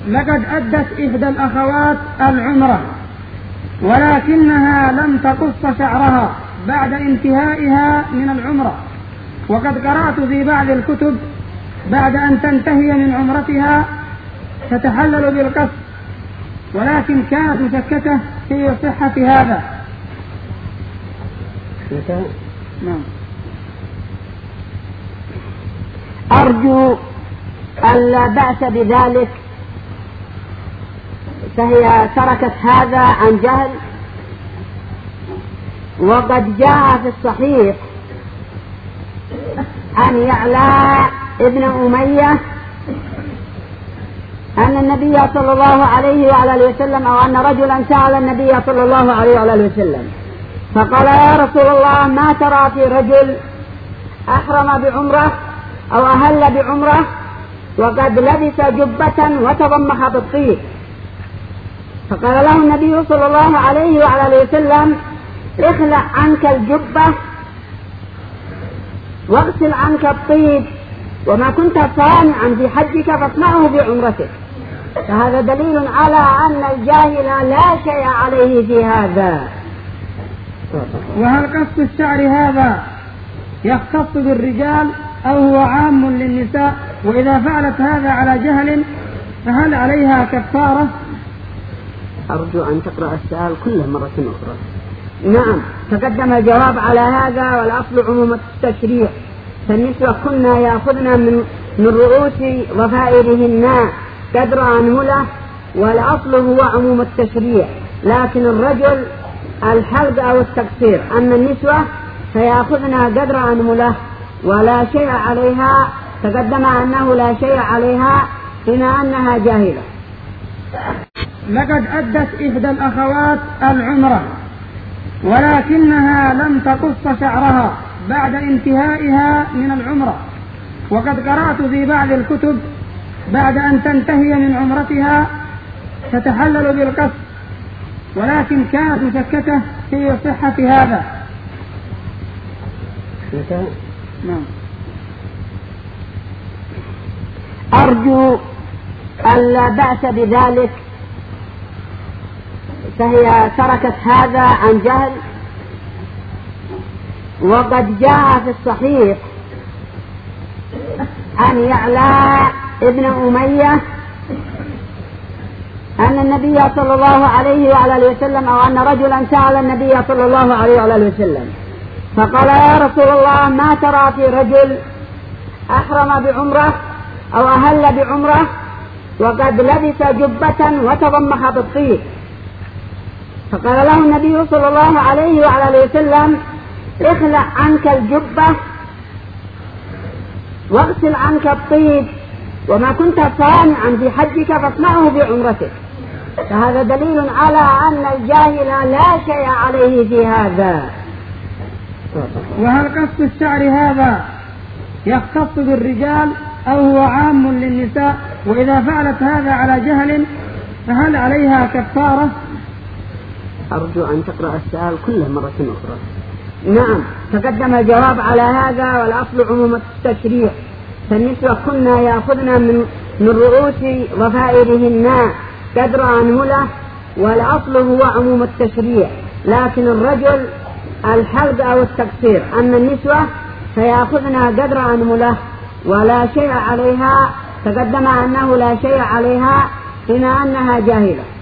لقد أدت إحدى الأخوات العمرة ولكنها لم تقص شعرها بعد انتهائها من العمرة، وقد قرأت في بعض الكتب بعد أن تنتهي من عمرتها تتحلل بالقص، ولكن كانت مشككة في صحة هذا. نعم. أرجو أن لا بأس بذلك، فهي تركت هذا عن جهل، وقد جاء في الصحيح عن يعلى ابن أمية أن النبي صلى الله عليه وعلى آله وسلم، أو أن رجلا سأل النبي صلى الله عليه وعلى آله وسلم فقال: يا رسول الله، ما ترى في رجل أحرم بعمرة أو أهل بعمرة وقد لبس جبة وتضمخ بالطيب؟ فقال له النبي صلى الله عليه وعلى آله وسلم: اخلع عنك الجبة واغسل عنك الطيب، وما كنت صانعا في حجك فاصنعه بعمرتك. فهذا دليل على أن الجاهل لا شيء عليه في هذا. وهل قص الشعر هذا يختص بالرجال أو هو عام للنساء؟ وإذا فعلت هذا على جهل فهل عليها كفارة؟ أرجو أن تقرأ السؤال كله مرة أخرى. نعم، تقدم الجواب على هذا، والأصل عموم التشريع، فالنسوة كنا يأخذن من رؤوس ضفائرهن قدر أنملة، والأصل هو عموم التشريع، لكن الرجل الحلق أو التقصير، أما النسوة فيأخذن قدر أنملة ولا شيء عليها. تقدم أنه لا شيء عليها بما أنها جاهلة. لقد أدت إحدى الأخوات العمرة ولكنها لم تقص شعرها بعد انتهائها من العمرة، وقد قرأت في بعض الكتب بعد أن تنتهي من عمرتها تتحلل بالقص، ولكن كانت مشككة في صحة هذا. نعم. أرجو أن لا بأس بذلك، فهي تركت هذا عن جهل، وقد جاء في الصحيح عن يعلى ابن أمية أن النبي صلى الله عليه وعلى آله وسلم، أو أن رجلا سأل النبي صلى الله عليه وعلى آله وسلم فقال: يا رسول الله، ما ترى في رجل أحرم بعمرة أو أهل بعمرة وقد لبس جبة وتضمخ بالطيب؟ فقال له النبي صلى الله عليه وعلى آله وسلم: اخلع عنك الجبة واغسل عنك الطيب، وما كنت صانعا في حجك فاصنعه بعمرتك. فهذا دليل على أن الجاهل لا شيء عليه في هذا. وهل قص الشعر هذا يختص بالرجال أو هو عام للنساء؟ وإذا فعلت هذا على جهل فهل عليها كفارة؟ أرجو أن تقرأ السؤال كله مرة أخرى. نعم، تقدم الجواب على هذا، والأصل عموم التشريع، فالنسوة كنا يأخذن من رؤوس ضفائرهن قدر أنملة، والأصل هو عموم التشريع، لكن الرجل الحلق أو التقصير، أما النسوة فيأخذن قدر أنملة ولا شيء عليها. تقدم أنه لا شيء عليها بما أنها جاهلة.